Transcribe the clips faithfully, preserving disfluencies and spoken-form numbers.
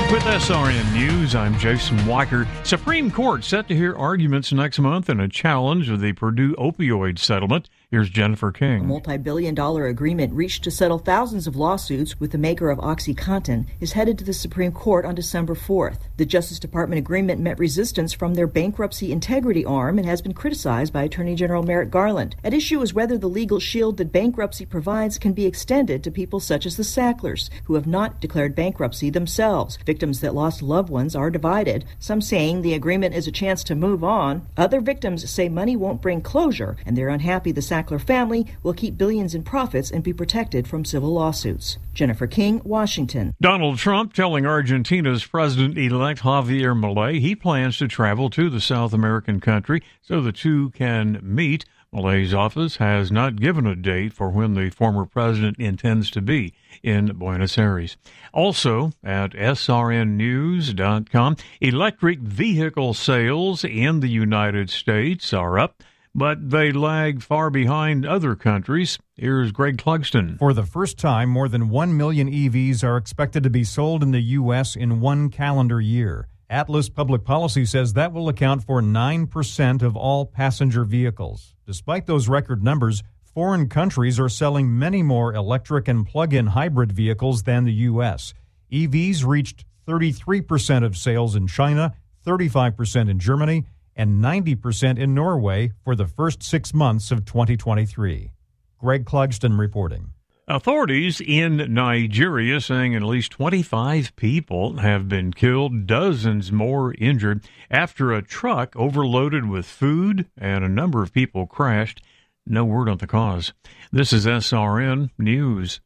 With S R N News, I'm Jason Walker. Supreme Court set to hear arguments next month in a challenge of the Purdue opioid settlement. Here's Jennifer King. A multi-billion dollar agreement reached to settle thousands of lawsuits with the maker of OxyContin is headed to the Supreme Court on December fourth. The Justice Department agreement met resistance from their bankruptcy integrity arm and has been criticized by Attorney General Merrick Garland. At issue is whether the legal shield that bankruptcy provides can be extended to people such as the Sacklers, who have not declared bankruptcy themselves. Victims that lost loved ones are divided, some saying the agreement is a chance to move on. Other victims say money won't bring closure, and they're unhappy the Sackler family will keep billions in profits and be protected from civil lawsuits. Jennifer King, Washington. Donald Trump telling Argentina's President-elect Javier Milei he plans to travel to the South American country so the two can meet. Milei's office has not given a date for when the former president intends to be in Buenos Aires. Also, at S R N news dot com, electric vehicle sales in the United States are up, but they lag far behind other countries. Here's Greg Clugston. For the first time, more than one million E Vs are expected to be sold in the U S in one calendar year. Atlas Public Policy says that will account for nine percent of all passenger vehicles. Despite those record numbers, foreign countries are selling many more electric and plug-in hybrid vehicles than the U S. E Vs reached thirty-three percent of sales in China, thirty-five percent in Germany, and ninety percent in Norway for the first six months of twenty twenty-three. Greg Clugston reporting. Authorities in Nigeria saying at least twenty-five people have been killed, dozens more injured after a truck overloaded with food and a number of people crashed. No word on the cause. This is S R N News.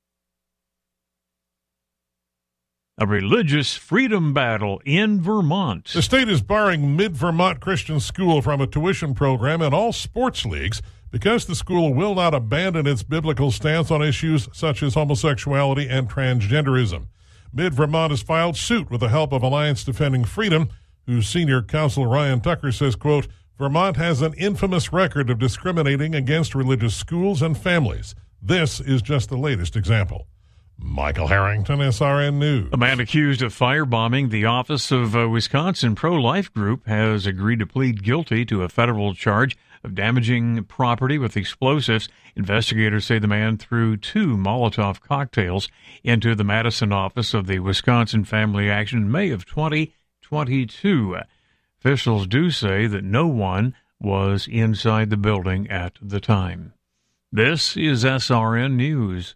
A religious freedom battle in Vermont. The state is barring Mid-Vermont Christian School from a tuition program in all sports leagues because the school will not abandon its biblical stance on issues such as homosexuality and transgenderism. Mid-Vermont has filed suit with the help of Alliance Defending Freedom, whose senior counsel Ryan Tucker says, quote, Vermont has an infamous record of discriminating against religious schools and families. This is just the latest example. Michael Harrington, S R N News. A man accused of firebombing the office of a Wisconsin pro-life group has agreed to plead guilty to a federal charge of damaging property with explosives. Investigators say the man threw two Molotov cocktails into the Madison office of the Wisconsin Family Action in May of twenty twenty-two. Officials do say that no one was inside the building at the time. This is S R N News.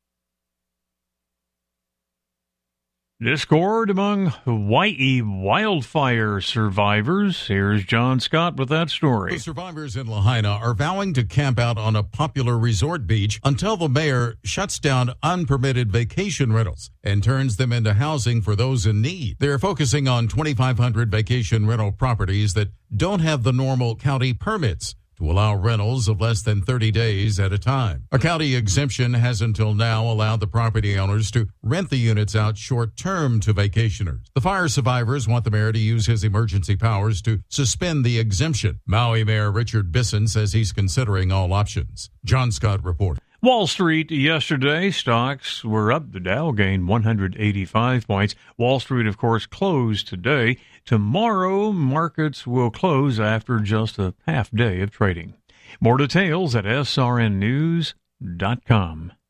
Discord among Hawaii wildfire survivors. Here's John Scott with that story. The survivors in Lahaina are vowing to camp out on a popular resort beach until the mayor shuts down unpermitted vacation rentals and turns them into housing for those in need. They're focusing on twenty-five hundred vacation rental properties that don't have the normal county permits to allow rentals of less than thirty days at a time. A county exemption has until now allowed the property owners to rent the units out short-term to vacationers. The fire survivors want the mayor to use his emergency powers to suspend the exemption. Maui Mayor Richard Bisson says he's considering all options. John Scott reporting. Wall Street yesterday, stocks were up. The Dow gained one hundred eighty-five points. Wall Street, of course, closed today. Tomorrow, markets will close after just a half day of trading. More details at S R N news dot com.